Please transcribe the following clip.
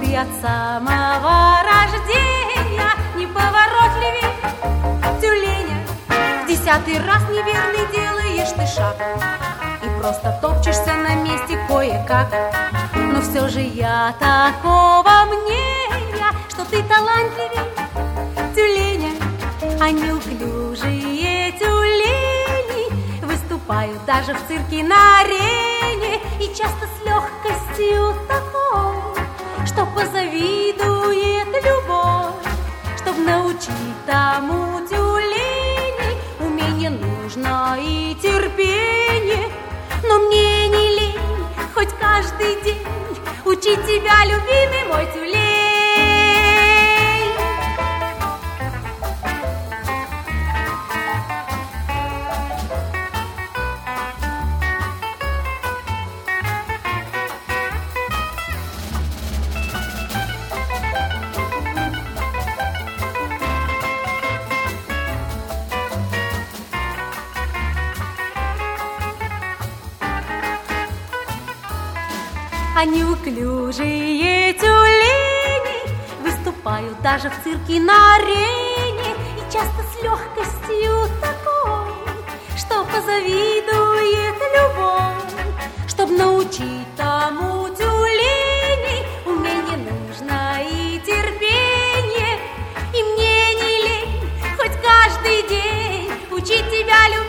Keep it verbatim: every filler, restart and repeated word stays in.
ты от самого рождения неповоротливей тюленя. В десятый раз неверный делаешь ты шаг и просто топчешься на месте кое-как. Но все же я такого мнения, что ты талантливей тюленя. А неуклюжие тюлени выступают даже в цирке на арене, и часто с легкостью такой, что позавидует любовь. Чтоб научить тому тюленей, умение нужно и терпение. Но мне не лень хоть каждый день учить тебя, любимый мой тюлень. А неуклюжие тюлени выступают даже в цирке на арене, и часто с легкостью такой, что позавидует любовь. Чтоб научить тому тюленей, умение нужно и терпение. И мне не лень хоть каждый день учить тебя любить.